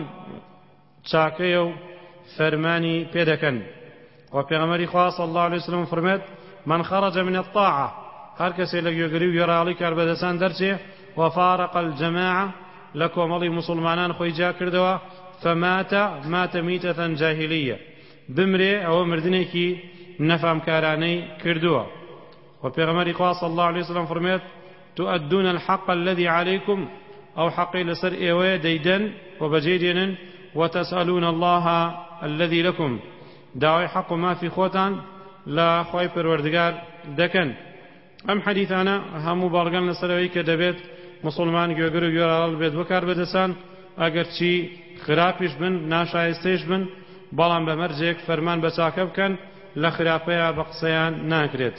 چاکەیە و فەرمانی پێ دەکەن و پیغمبر خدا صلی الله علیه وسلم فرمود من خرج من الطاعة هر کسی لگوێگری و گوێڕایەڵی کاربەدەستان دەرچێ وفارق الجماعة لكومەڵی مسلمانان خۆی جا کردەوە فمات مات ميتة جاهلية بمرێ ئەوە مردنێکی نەفامکارانەی کردووە و پیغمبر خدا صلی الله علیه وسلم فرمود تؤدون الحق الذي عليكم أو حقي لسر إيوه ديدن وبجيدن وتسألون الله الذي لكم داوي حق ما في خوتان لا خوي پروردگار دكن ام حديثانا هم مبارغان لسروي كدبيت مسلمان گوگر و گوێڕایەڵ بێت بکار بدەسان ئەگەر چی خراپیش بن ناشایستەیش بن بەڵام بە مەرجێک فەرمان بە چاکە بکەن لە خراپەیە بە قسەیان ناکرێت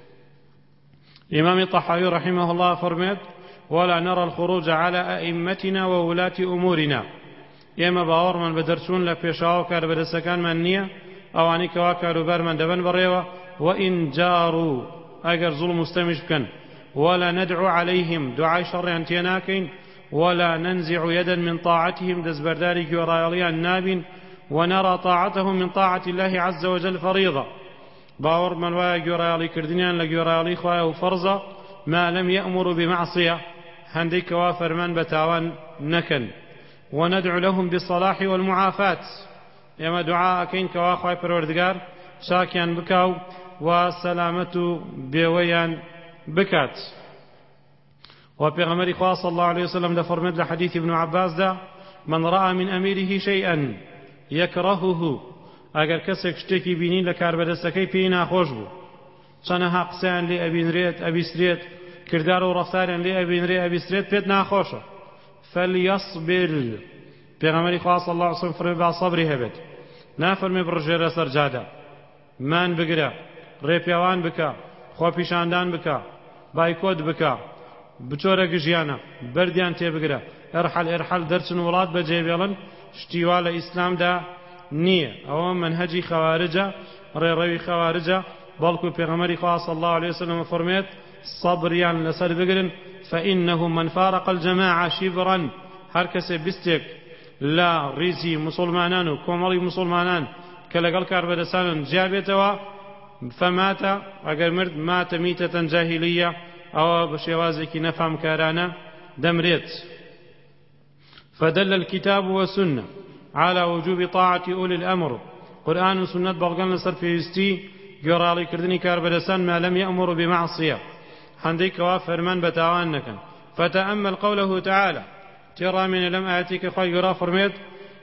إمام طحاوي رحمه الله فرمت ولا نرى الخروج على أئمتنا وولاة أمورنا ئێمە باوەڕمان بە دەرچوون لە پێشاو کاربەدەستەکانمان نییە ئەوانەی کەوا کاروبارمان دەبەن بەڕێوە وئین جاروا ئەگەر زوڵم و ستەمیش بکەن ولا ندعو عليهم دعاء شر تيناكين ولا ننزع يدا من طاعتهم دزبرداري كوراياليا الناب ونرى طاعتهم من طاعة الله عز وجل فريضة باور من وايا كورايالي كردنيان لكورايالي خوايا وفرزة ما لم يأمر بمعصية هنديك وافر من بتاوان نكن وندعو لهم بالصلاح والمعافاة يما دعاء كين كواخواي پروردگار شاكيان بكاو وسلامة بيويان بكات وبيغمر إخوة صلى الله عليه وسلم ده فرمد لحديث ابن عباس ده من رأى من أميره شيئا يكرهه اگر كسك شتكي بينين لكاربدستكي بينا خوشبو چنها قسان لي أبين ريت أبي سريت كردار ورفتارين لي أبين ريت أبي سريت بيت ناخوشه فليصبر بيغمر إخوة صلى الله عليه وسلم فرمي با صبري هبت نافرمي برجير سرجاده من بگرە ڕێپیاوان بکە خۆپیشاندان بکە بایکۆت بکە بچۆرە گژیانە بەردیان تێبگرە ئەرحەل ئەرحەل دەرچن وڵات بەجێبێڵن شتیوا لە ئیسلامدا نییە ئەوە منهەجی خەوارجە ڕێڕەوی خەوارجە بەڵکو پێغەمبەری خوا صلی الله عليه وسلم فەرمێت سەبریان لەسەر بگرن فإنه من فارق الجماعة شبرا هەر کەسێ بیستێک لە ڕیزی مسلمانان و کۆمەڵی مسلمانان کە لەگەڵ کاربەدەستانن جیابێتەوە فەماتە ئەگەر مرد ماتە میتەتەن جاهیلیە ئەوە بە شێوازێکی نەفامکارانە دەمرێت فدل الكتاب والسنة على وجوب طاعة أولي الأمر قرآن وسنة بەڵگەن لەسەر پێویستی گۆڕاڵیکردنی کاربەدەستان ما لم يأمر بمعصية هەندێکەوە فەرمان بەتاوان نەکەن فتأمل قوله تعالى ترى من لم آتيك خی گەورە فەرمێت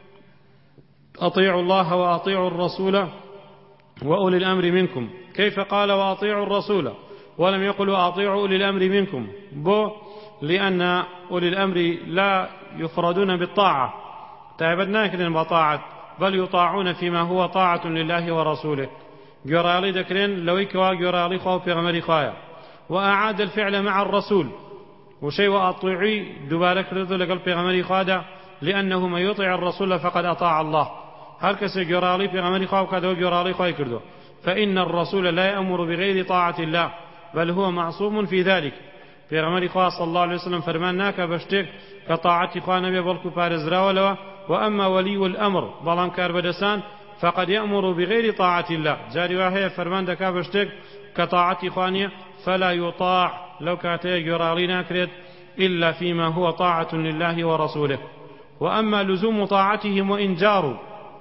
أطيعوا الله وأطيعوا الرسول وأولي الأمر منكم كيف قال وأطيعوا الرسول ولم يقل وأطيعوا أولي الأمر منكم بو لأن أولي الأمر لا يفردون بالطاعة تعبدنا كرين بطاعة بل يطاعون فيما هو طاعة لله ورسوله جرالي دكرين لويك وجرالي خاو في غمري خايا وأعاد الفعل مع الرسول وشيء وأطيعي دبارك رضو لقل في غمري خادا لأنه من يطيع الرسول فقد أطاع الله هر کسی گرالی پیغمبری خواه کرد و گرالی خواه کردو فإن الرسول لا يأمر بغير طاعة الله بل هو معصوم في ذلك پیغمبری خواه صلى الله عليه وسلم فرمان ناکا بشتك كطاعة خواه نبي بلکو پارزرا ولوا وأما ولي الأمر بلان كاربدسان فقد يأمر بغير طاعة الله جاري واحد فرمان دكا بشتك كطاعة خوانية فلا يطاع لو كاتي گرالی ناكرت إلا فيما هو طاعة لله ورسوله وأما لزوم طاعتهم وإن جاروا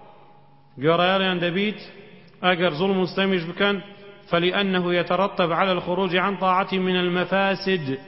گۆڕایاڵیان دەبیت ئەگەر زوڵم مستەمیش بکەن فلأنه يترتب على الخروج عن طاعتهم من المفاسد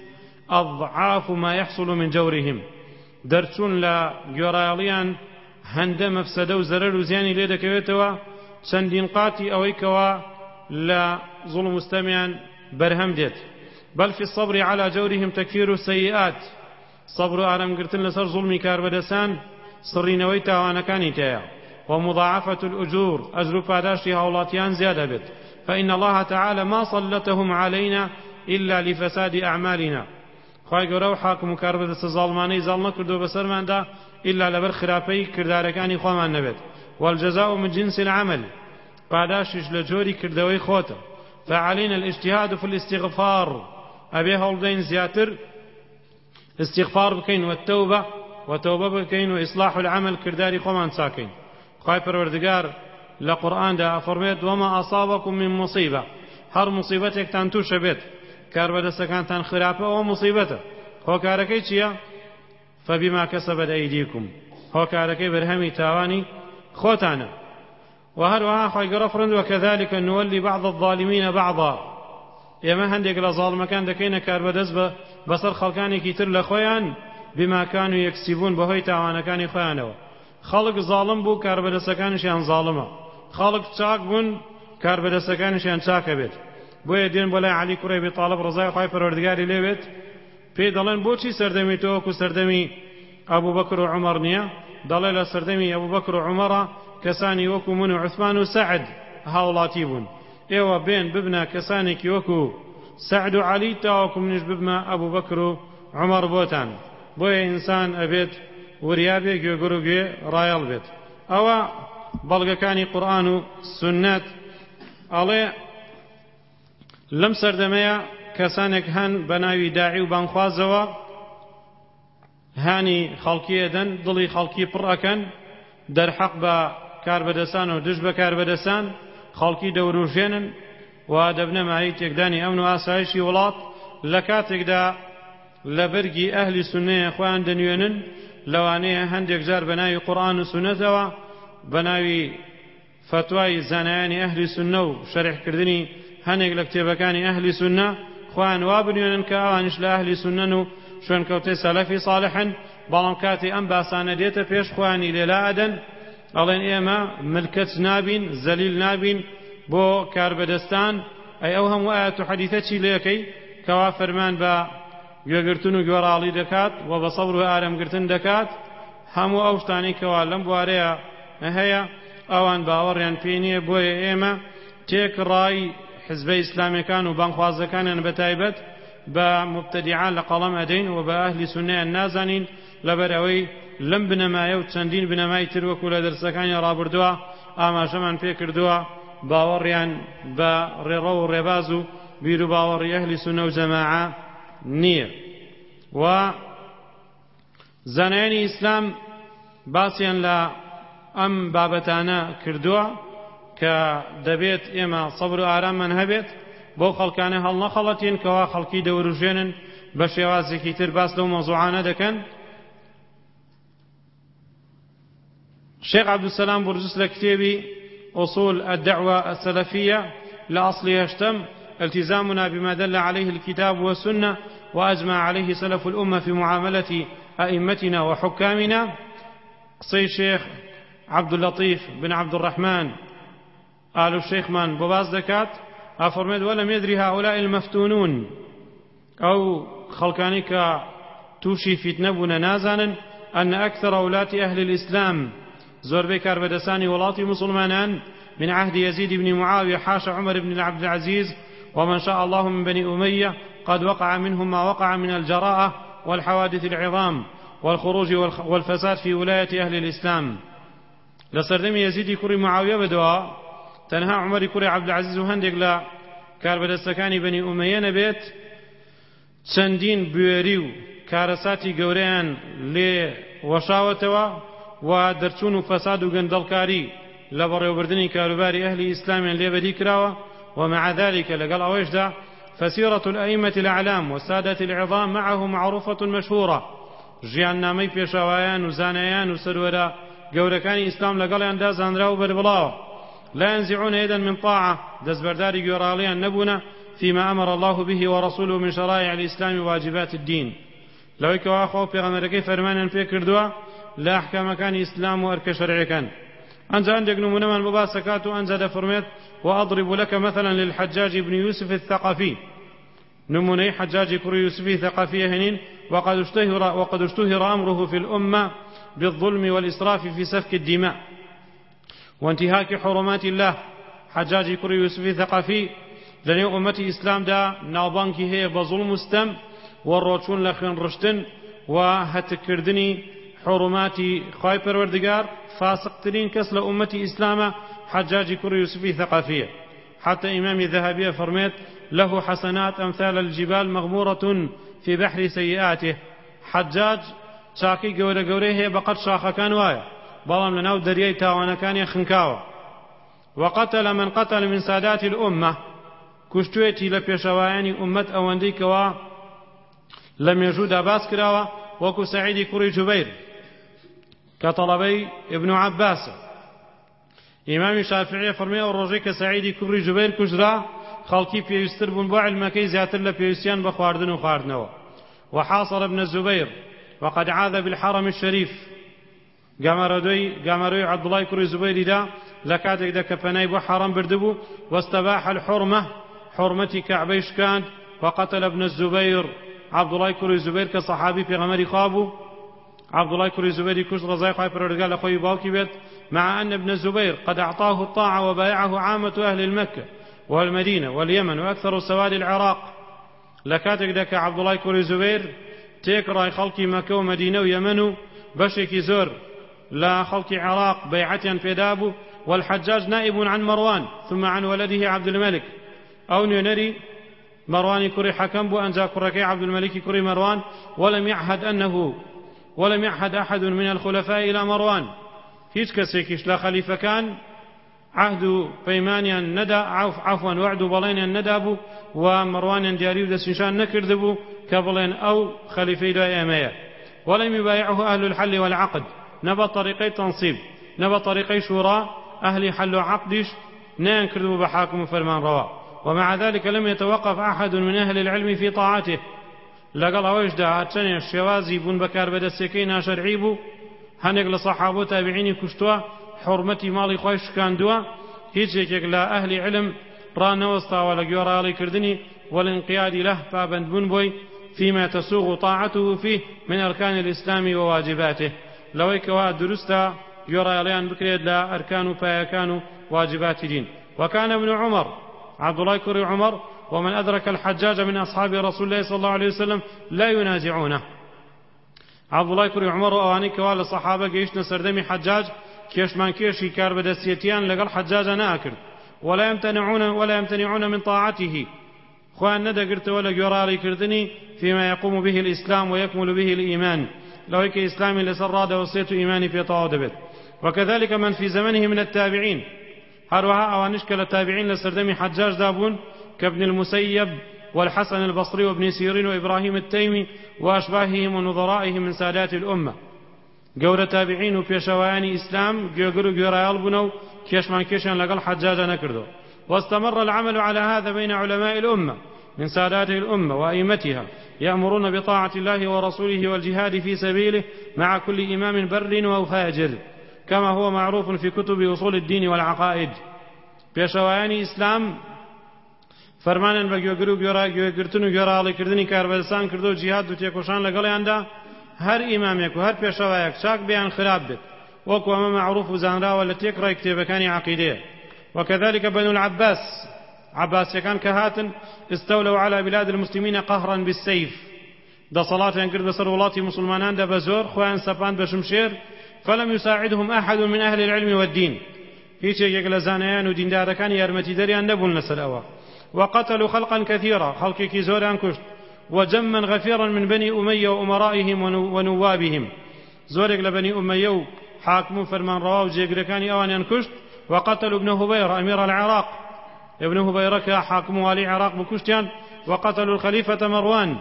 أضعاف ما يحصل من جورهم دەرچوون لە گۆڕایاڵیان هەندە مەفسەدە و زەرەر و زیانی لێ دەکەوێتەوە چەندین قاتی ئەوەی کەوا لە زوڵم مستەمیان بەرهەم دێت بل في الصبر على جورهم تكفير السيئات صبر و ئارامگرتن لەسەر زوڵمی کاربەدەسان سڕینەوەی تاوانەکانی تەیە ومضاعفة الأجور أجر پاداشتی هاوڵاتیان زیادە بێت فإن الله تعالى ما سلطهم علينا إلا لفساد أعمالنا خوای گەورە و حاکم و کاربەدەستە زاڵمانەی زاڵ نەکردو بەسەرماندا إلا لەبەر خراپەی کردارەکانی خۆمان نەبێت والجزاء من جنس العمل پاداشش لە جۆری کردەوەی خۆتە فعلينا الاجتهاد في الاستغفار أبي هەوڵدەین زیاتر استغفار بکەین والتوبة وتوبة بکەین وإصلاح العمل کرداری خۆمان چاکەین خواهی پروردگار لقرآن دا فرمید وما أصابكم من مصيبة هر مصيبتك تانتو شبت كاربدستكان تان خرافة ومصيبته هو كاركي چيا فبما كسبت أيديكم هو كاركي برهمي تاواني خوتانا وهل وها خواهي قرفرند وكذلك نولي بعض الظالمين بعضا يما هندق لظالم كان دكينا كاربدس بصر خلقاني كيتر لخويان بما كانوا يكسبون بهوي تاوانا كاني خوانوا خەڵک زاڵم بوو کاربەدەستەکانیشیان زاڵمە خەڵک چاک بوون کاربەدەستەکانیشیان چاکە بێت بۆیە دێن بۆ لای عەلی کوڕی ئەبی تاڵب ڕزای خوای پەروەردگاری لێوێت پێی دەڵێن بۆچی سەردەمی تۆ وەکو سەردەمی ئەبوبەکر و عومەر نییە دەڵێ لە سەردەمی ئەبوبەکر و عومەڕە کەسانی وەکو من و عوسمان و سەعد هاوڵاتی بوون ئێوە بێن ببنە کەسانێکی وەکو سەعد و عەلی تاوەکو منیش ببمە ئەبوبەکر و عومەر بۆتان بۆیە ئینسان ئەبێت وریابێ گوێگوڕ و گوێ ڕایەڵ بێت ئەوە بەڵگەکانی قورئان و سنەت ئەڵێ لەم سەردەمەیە کەسانێک هەن بە ناوی داعی و بانخوازەوە هانی خەڵکی ئەدەن دڵی خەڵکی پڕ ئەکەن دەرحەق بە کاربەدەسان و دژ بە کاربەدەسان خەڵکی دەوروژێنن و دەبنە مای تێکدانی ئەمن و ئاسایشی وڵات لە کاتێکدا لە بەرگی ئەهلی سونەیە خۆیان دەنوێنن لەوانەیە هەندێک جار بە ناوی قورئان و سونەتەوە بە ناوی فتوای زانایانی ئەهلی سونە و شەرحکردنی هەنێک لە کتێبەکانی ئەهلی سونە خۆیان وا بنوێنن کە ئەوانش لە ئەهلی سونەن و شوێنکەوتەی سەلەفی ساڵحن بەڵام کاتی ئەم باسانە دێتە پێش خۆیانی لێلا ئەدەن ئەڵێن ئێمە ملکەت نابین زەلیل نابین بۆ کاربەدەستان ئەی ئەو هەموو ئاەت و حەدیثە چی لێەکەی کەوا فەرمان بە گوێگرتن و گوێڕاڵی دەکات و بە سەبر و ئارەمگرتن دەکات هەموو ئەو شتانەی کەوا لەم بوارەیە هەیە ئەوان باوەڕیان پێ نییە بۆیە ئێمە تێکڕای حزبەی ئیسلامیەکان و بانخوازەکانیان بەتایبەت بە مبتەدیعان لە قەڵەم ئەدەین و بە ئەهلی سونەیان نازانین لەبەر ئەوەی لەم بنەمایە و چەندین بنەمای تر وەکو لە دەرسەکانی ڕابردووە ئاماژەمان پێ کردووە باوەڕیان بە ڕێڕە و ڕێباز و بیر و باوەڕی ئەهلی سونە و جەماعە نییە و زانایانی ئیسلام باسییان لە ئەم بابەتانە کردووە کە دەبێت ئێمە سەبر و ئاراممان هەبێت بۆ خەڵکانە هەڵ نەخەڵەتین کەوا خەڵکی دەوروژێنن بە شێوازێکی تر باس لەو مەوزوعانە دەکەن. شيخ عبد السلام برجس لكتابي أصول الدعوة السلفية لأصلها اشتم التزامنا بما دل عليه الكتاب والسنة وأجمع عليه سلف الأمة في معاملة أئمتنا وحكامنا. صي شيخ عبد اللطيف بن عبد الرحمن آل الشيخ من بباز دكات أفرمد ولم يدري هؤلاء المفتونون أو خلقانك توشي فتنبنا نازانا أن أكثر ولاة أهل الإسلام زور بكار بدساني ولاطي مسلمان من عهد يزيد بن معاوية حاشا عمر بن عبد العزيز ومن شاء الله من بني أمية قد وقع منهم ما وقع من الجراءة والحوادث العظام والخروج والفساد في ولاية أهل الإسلام. لسردم يزيد كري معاوية بدوا تنهى عمر كري عبد العزيز وهندق لا كاربدستكاني بني أمية نبيت چەندین بوێری و کارەساتی گەورەیان لێ وەشاوەتەوە و دەرچوون و فەساد و گەندەڵکاری لە بەڕێوەبردنی کاروباری ئەهلی ئیسلامیان لێبەری کراوە. ومع ذلك لەگەڵ ئەوەشدا فسيرة الأئمة الأعلام والسادة العظام معه معروفة مشهورة. ژیاننامەی پێشەوایان و زانایان و سەروەرە گەورەکانی ئیسلام لەگەڵیان دازانرا و بەربڵاوە. لا ينزعون يدا من طاعة دەستبەرداری گوێڕاڵیان نەبوونە فيما أمر الله به ورسوله من شرائع الإسلام وواجبات الدين. لو كوا خو پیغمبرکی فرمانن پێ کردووە لە ئەحکامەکانی ئیسلام و ئەرکە شەرعیەکان. ئەنجا هەندێک نمونەمان بۆ باسەکات و ئەنجا دەفەرمێت وأضرب لك مثلا للحجاج بن يوسف الثقفي. نمونەی حجاج کوڕی يوسفی ثقفی هەنین وقد اشتهر وقد اشتهر أمره في الأمة بالظلم والإسراف في سفك الدماء وانتهاك حرمات الله. حجاج کوڕی يوسفی ثقفی لەنێو ئومەتی ئیسلامدا ناوبانکی هەیە بە زوڵم و ستەم و ڕۆچوون لە خوێن ڕشتن و هەتکردنی حرماتی خوای پەروەردگار. فاسقترین کەس لە ئومەتی ئیسلامە حجاجی کوڕی یوسفی ثقفیە. حتى إمام الذهبي فرميت له حسنات أمثال الجبال مغمورة في بحر سيئاته. حجاج شاكي قولة قولة هي بقد شاخة كان وايا بلام لناو درياي تاوانا كان يخنكاوا. وقتل من قتل من سادات الأمة كشتويتي لبيشواني أمة أواندي كوا لم يجود أباس كراوا وكو سعيد كوري جبير كطلبي ابن عباس. إمام الشافعي فرمي الرجي كسعيد كوري جبير كجرا خلقي في يستر بن باع المكي زياتر لبيوسيان بخواردن وخواردنوا. وحاصر ابن الزبير وقد عاذ بالحرم الشريف قامردوي قامروي عبد الله كوري زبير دا لكاتك دا كفناي بو حرم بردبو واستباح الحرمة حرمتي كعبيش كان. وقتل ابن الزبير عبد الله كوري زبير كصحابي في غمر خابو. عبد الله كوري زبير كش رزاي خايف الرجال أخوي باوكي بيت مع أن ابن الزبير قد أعطاه الطاعة وبايعه عامة أهل المكة والمدينة واليمن وأكثر سواد العراق. لكاتك دك عبد الله كوري زبير تكرا خلقي مكة ومدينة ويمن بشكي زور لا خلق عراق بيعة في دابو. والحجاج نائب عن مروان ثم عن ولده عبد الملك أو نري مروان كري حكم بو أنجا كركي عبد الملك كري مروان ولم يعهد أنه ولم يعهد أحد من الخلفاء إلى مروان هيج كسيكيش لا خليفة كان عهد بيمانيا ندى عفوا وعد بلين ندابو ومروان دياريو دسنشان نكردبو كبلين أو خليفة دا أمية ولم يبايعه أهل الحل والعقد نبى طريقي تنصيب نبى طريقي شورى أهل حل عقدش نانكردبو بحاكم فرمان روا ومع ذلك لم يتوقف أحد من أهل العلم في طاعته لقل أويش دا هاتشاني الشوازي بون بكار بدا السكينة شرعيبو هنق لصحابو تابعيني كشتوا حرمتي مالي خوش كان دوا هيج يكيك لا أهل علم ران وسطا ولا جورالي كردني والانقياد له فابند بون بوي فيما تسوغ طاعته فيه من أركان الإسلام وواجباته لويك واد درستا جوراليان بكريد لا أركان فيكان واجبات دين. وكان ابن عمر عبد الله كري عمر ومن أدرك الحجاج من أصحاب رسول الله صلى الله عليه وسلم لا ينازعونه. عبد الله كري عمر وأواني كوال الصحابة جيشنا سردمي حجاج كيش من كيشي كار بدسيتيان لقال حجاج ناكر ولا يمتنعون ولا يمتنعون من طاعته خوان ندى قرت ولا جراري كردني فيما يقوم به الإسلام ويكمل به الإيمان لو هيك إسلامي لسراد وصيت إيماني في طاودبت. وكذلك من في زمنه من التابعين هروها أوانشكل التابعين لسردمي حجاج دابون كابن المسيب والحسن البصري وابن سيرين وإبراهيم التيمي وأشباههم ونظرائهم من سادات الأمة قول تابعين وبيشواني إسلام جيقروا جيرا يلبنوا كيشمان كيشان لقل حجاجا نكردو. واستمر العمل على هذا بين علماء الأمة من سادات الأمة وأئمتها يأمرون بطاعة الله ورسوله والجهاد في سبيله مع كل إمام بر وفاجر كما هو معروف في كتب أصول الدين والعقائد. بيشواني إسلام فرمانا بجيقروا جيرا جيقرتنو جيرا لكردني كاربلسان كردو جهاد وتيكوشان لقل عنده هر إمامك وهر بيشوايك شاك بيان خلاف بت وكو أما معروف وزانرا ولا تقرأ كتاب كان عقيدة. وكذلك بنو العباس عباس كان كهاتن استولوا على بلاد المسلمين قهرا بالسيف دا صلاة ينقر بسر ولاتي مسلمانان دا بزور خوان سبان بشمشير فلم يساعدهم أحد من أهل العلم والدين هيش يقل زانيان ودين دار كان يرمتي دريان نبول نسل. وقتلوا خلقا كثيرا خلق كيزور أنكشت وجما غفيرا من بني أمية وأمرائهم ونوابهم زورق لبني أمية حاكمون فرمان رواه جيقركاني أوان ينكشت. وقتلوا ابن هبير أمير العراق ابن هبيرك حاكم والي العراق بكشتيان. وقتلوا الخليفة مروان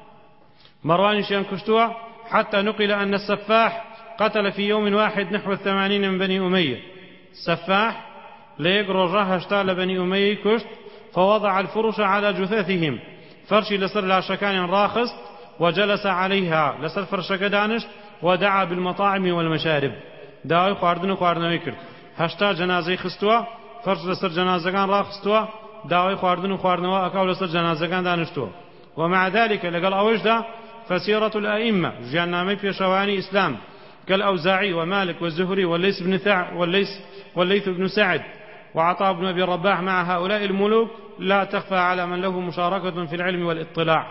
مروان شيان كشتوا حتى نقل أن السفاح قتل في يوم واحد نحو الثمانين من بني أمية. السفاح ليقر الراه اشتال بني أمية كشت فوضع الفرش على جثثهم فرشي لسر لا شكان راخص وجلس عليها لسر فرشك دانش ودعا بالمطاعم والمشارب داوي خواردن خواردنوي کرد هشتا جنازه خستوا فرش لسر جنازگان راخستوا داوي خواردن خواردنوا اكاو لسر جنازگان دانشتوا. ومع ذلك لقال اوجدا فسيرة الأئمة جانامي بيشواني إسلام كالأوزاعي ومالك والزهري والليث بن ثع والليث والليث بن سعد وعطاء بن أبي الرباح مع هؤلاء الملوك لا تخفى على من له مشاركة في العلم والاطلاع.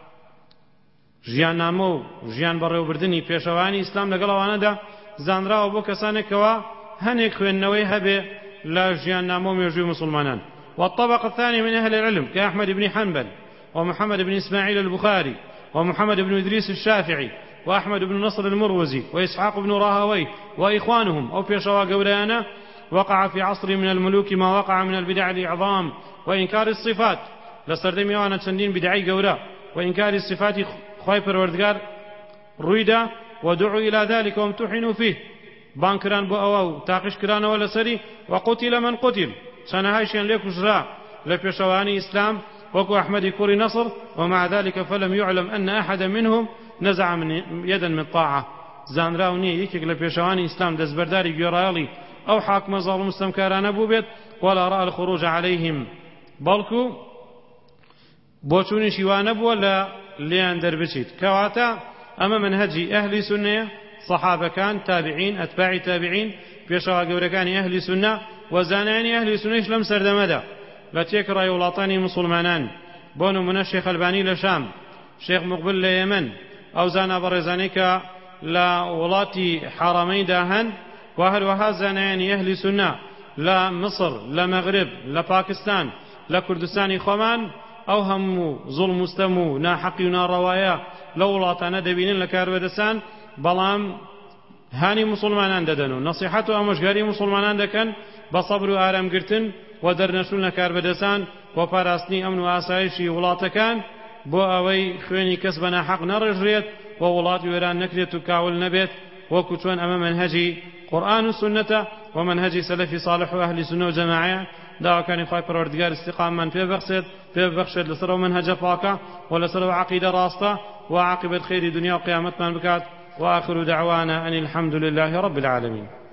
ژیان نامو ژیان بەڕێوەبردنی پێشەوانی ئیسلام لەگەڵەوانەدا زانراوە بۆ کەسانێکەوە هەنێک خوێندنەوەی هەبێ لە ژیان نامۆ مێژووی مسلمانان. والطبقة الثاني من أهل العلم كأحمد بن حنبل ومحمد بن إسماعيل البخاري ومحمد بن إدريس الشافعي وأحمد بن نصر المروزي وإسحاق بن راهوي وإخوانهم أو بيشوا قوليانا وقع في عصر من الملوك ما وقع من البدع الإعظام وإنكار الصفات لسردمي وانا تشندين بدعي قولا وإنكار الصفات خواهي پروردگار رويدا ودعوا إلى ذلك وامتحنوا فيه بانكران بو أواو تاقش كران ولا سري وقتل من قتل سنهايشين ليكو جراء لبيشواني إسلام وكو أحمد كوري نصر. ومع ذلك فلم يعلم أن أحد منهم نزع من يدا من طاعة زان راوني يكيك لبيشواني إسلام دزبرداري جيرالي أو حاكم ظالم مستمكاران أبو بيت ولا رأى الخروج عليهم بلكو بوچوني شوان أبو ولا ليان دربشيت كواتا. أما منهجي أهل سنة صحابة كان تابعين أتباع تابعين بيشوا قوركان أهل سنة وزاناني أهل سنة لم سرد مدى لا تيكرا يولاطاني مسلمانان بونو من الشيخ الباني لشام شيخ مقبل ليمن أو زانا برزانيكا لا ولاتي حرمي داهن وهل وهازاناني أهل سنة لا مصر لا مغرب لا باكستان لا كردستان خومان ئەو هەموو زوڵم و ستەم و ناحەقی و ناڕەوایە لە وڵاتانە دەبینن لە کاربەدەستان، بەڵام هانی مسلمانان دەدەن و نەسیحەت و ئامۆژگاری مسلمانان دەکەن بە سەبر و ئارامگرتن و دەرنەچوون لە کاربەدەستان و پاراستنی ئەمن و ئاسایشی وڵاتەکان بۆ ئەوەی خوێنی کەس بە ناحەق نەڕێژرێت و وڵاتی وێران نەکرێت و کاول نەبێت، وەکو چۆن ئەمە منهەجی قورئان و سنەتە و منهەجی سەلەفی صالح و ئەهلی سنە و جەماعەیە. داواکانی خوای پەروەردگار استقامەمان پێ بەخشێت پێ ببەخشێت لەسەر ئەو منهەجە پاکە و لەسەر ئەو عەقیدە ڕاستە و عاقبەت خێری دنیا و قیامەتمان بکات. وآخر دعوانا أن الحمد لله رب العالمين.